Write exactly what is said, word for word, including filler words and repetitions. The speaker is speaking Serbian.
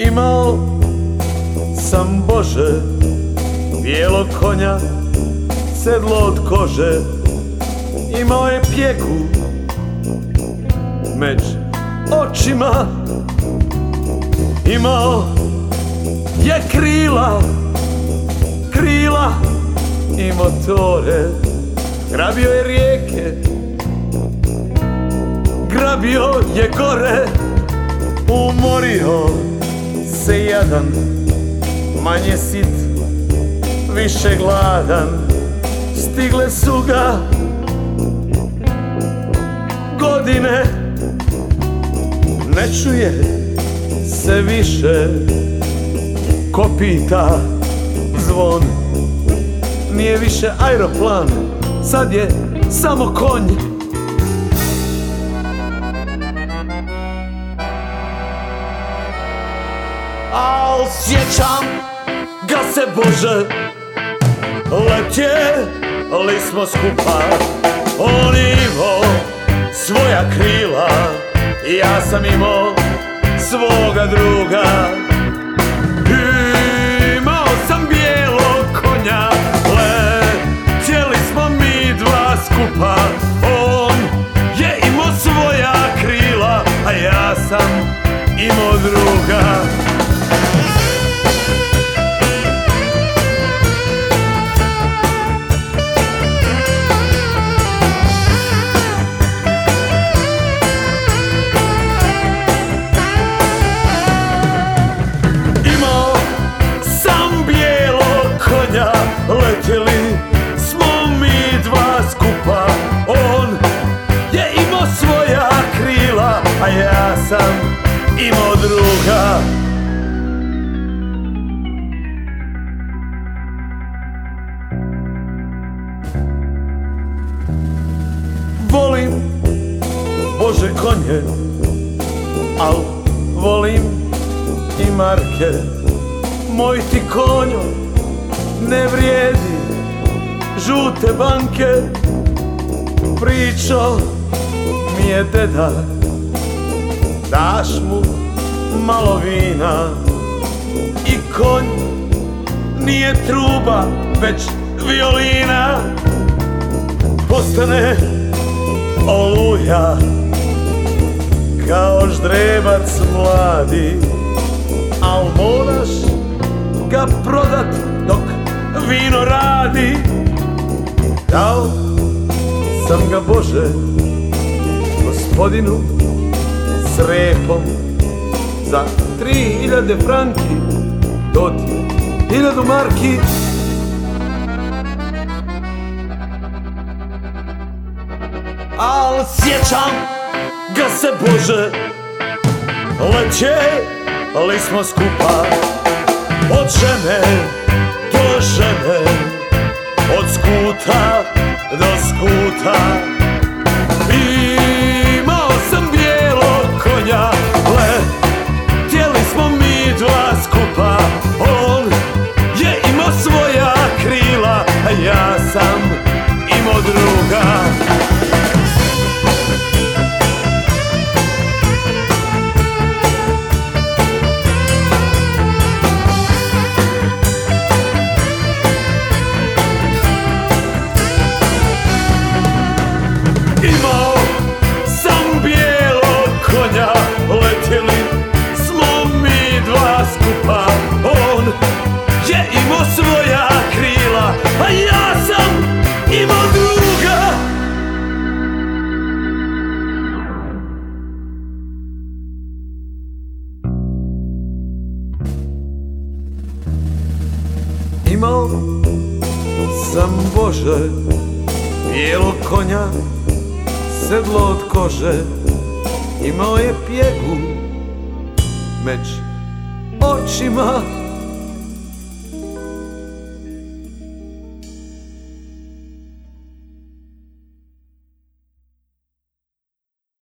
Imao sam, Bože, bijelog konja, sedlo od kože, imao je pjeku među očima, imao je krila, krila i motore, grabio je rijeke, grabio je gore, umorio se jadan, manje sit, više gladan. Stigle su ga godine, ne čuje se više kopita zvon. Nije više aeroplan, sad je samo konj. Al sjećam ga se, Bože, letjeli smo skupa. On imao svoja krila, ja sam imao svoga druga. Imao sam bijelog konja, letjeli smo mi dva skupa. On je imao svoja krila, a ja sam imao druga. Letjeli smo mi dva skupa, on je imao svoja krila, a ja sam imao druga. Volim, Bože, konje, al volim i marke. Moj ti konjo ne vrijedi žute banke. Pričao mi je deda, daš mu malo vina i konj nije truba, već violina. Postane oluja kao ždrebac mladi, al moraš ga prodat dok vino radi. Dao sam ga, Bože, gospodinu s repom za tri hiljade franki, to ti hiljadu marki. Al sjećam ga se, Bože, letjeli smo skupa. Od žene do žene, od skuta do skuta. Imao sam bijelog konja, letjeli smo mi dva skupa. On je imao svoja krila, a ja sam imao druga. Imao sam bijelog konja, letjeli smo mi dva skupa. On je imao svoja krila, a ja sam imao druga. Imao sam, Bože, bijelog konja, sedlo od kože, imao je pjegu među očima.